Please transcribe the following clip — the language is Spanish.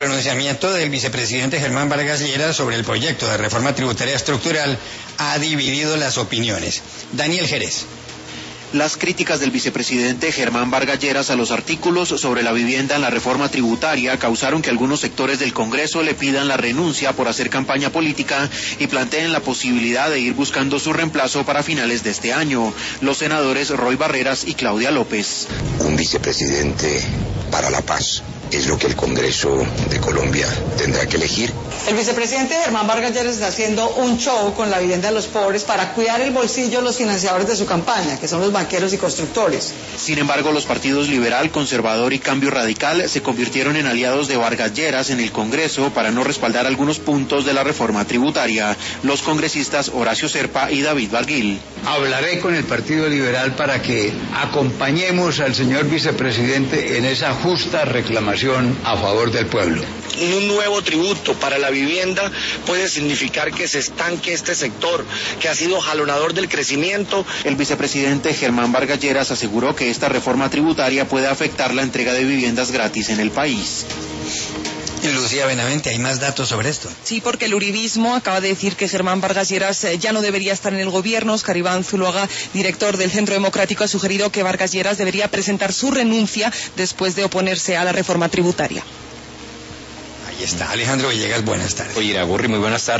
El pronunciamiento del vicepresidente Germán Vargas Lleras sobre el proyecto de reforma tributaria estructural ha dividido las opiniones. Daniel Jerez. Las críticas del vicepresidente Germán Vargas Lleras a los artículos sobre la vivienda en la reforma tributaria causaron que algunos sectores del Congreso le pidan la renuncia por hacer campaña política y planteen la posibilidad de ir buscando su reemplazo para finales de este año. Los senadores Roy Barreras y Claudia López. Un vicepresidente para la paz es lo que el Congreso de Colombia tendrá que elegir. El vicepresidente Germán Vargas Lleras está haciendo un show con la vivienda de los pobres para cuidar el bolsillo de los financiadores de su campaña, que son los banqueros y constructores. Sin embargo, los partidos Liberal, Conservador y Cambio Radical se convirtieron en aliados de Vargas Lleras en el Congreso para no respaldar algunos puntos de la reforma tributaria. Los congresistas Horacio Serpa y David Barguil. Hablaré con el Partido Liberal para que acompañemos al señor vicepresidente en esa justa reclamación a favor del pueblo. Un nuevo tributo para la vivienda puede significar que se estanque este sector, que ha sido jalonador del crecimiento. El vicepresidente Germán Vargas Lleras aseguró que esta reforma tributaria puede afectar la entrega de viviendas gratis en el país. Lucía Benavente, ¿hay más datos sobre esto? Sí, porque el uribismo acaba de decir que Germán Vargas Lleras ya no debería estar en el gobierno. Óscar Iván Zuluaga, director del Centro Democrático, ha sugerido que Vargas Lleras debería presentar su renuncia después de oponerse a la reforma tributaria. Ahí está. Alejandro Villegas, buenas tardes. Oye, Iragorri, muy buenas tardes.